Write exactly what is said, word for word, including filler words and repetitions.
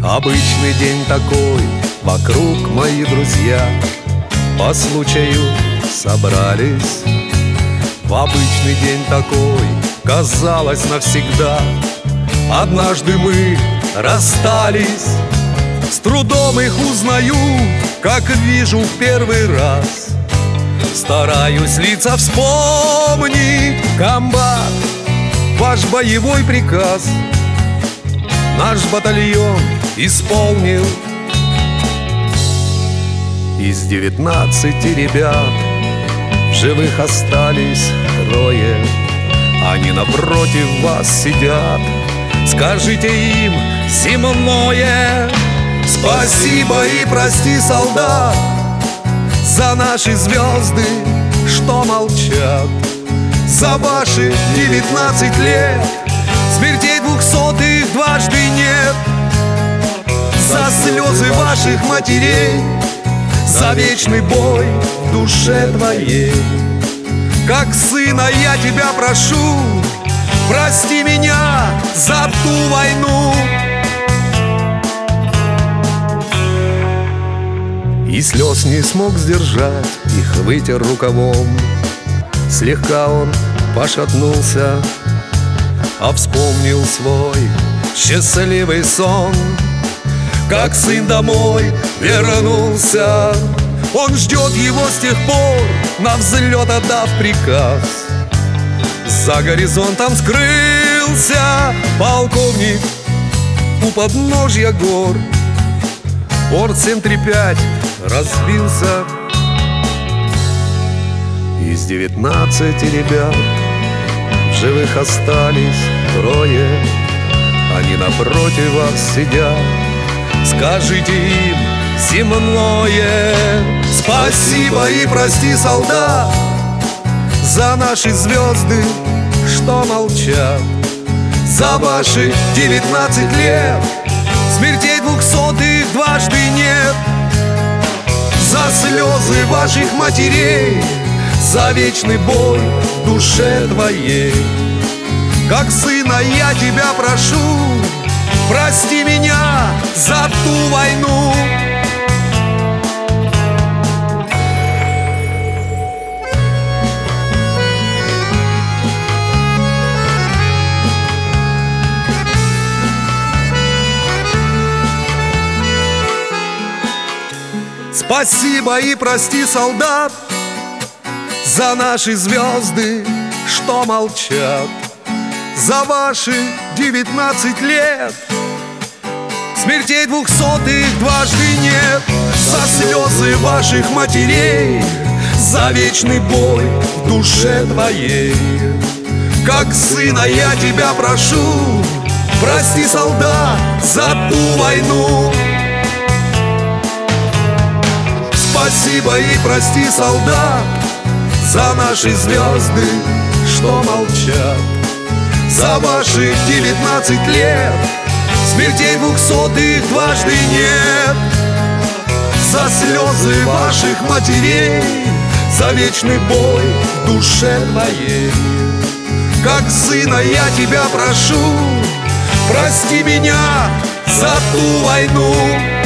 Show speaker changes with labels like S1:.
S1: Обычный день такой, вокруг мои друзья по случаю собрались. В обычный день такой, казалось навсегда, однажды мы расстались. С трудом их узнаю, как вижу в первый раз. Стараюсь лица вспомнить. Комбат, ваш боевой приказ наш батальон исполнил. Из девятнадцати ребят в живых остались трое. Они напротив вас сидят. Скажите им земное спасибо и прости, солдат, за наши звезды, что молчат, за ваши девятнадцать лет. Смертей двухсотых дважды нет. За слезы ваших матерей, за вечный бой в душе твоей. Как сына я тебя прошу, прости меня за ту войну. И слез не смог сдержать, их вытер рукавом. Слегка он пошатнулся, а вспомнил свой счастливый сон. Как сын домой вернулся, он ждет его с тех пор, на взлет отдав приказ. За горизонтом скрылся полковник у подножья гор. Борт семь три пять разбился. Из девятнадцати ребят в живых остались трое. Они напротив вас сидят. Скажите им земное спасибо и прости, солдат, за наши звезды, что молчат, за ваши девятнадцать лет. Смертей двухсотых дважды нет. За слезы ваших матерей, за вечный бой в душе твоей. Как сына я тебя прошу, прости меня за ту войну. Спасибо и прости, солдат, за наши звезды, что молчат, за ваши девятнадцать лет. Смертей двухсотых дважды нет. За слезы ваших матерей, за вечный бой в душе твоей. Как сына я тебя прошу, прости, солдат, за ту войну. Спасибо и прости, солдат, за наши звезды, что молчат, за ваши девятнадцать лет. Смертей двухсотых дважды нет. За слезы ваших матерей, за вечный бой в душе твоей. Как сына я тебя прошу, прости меня за ту войну.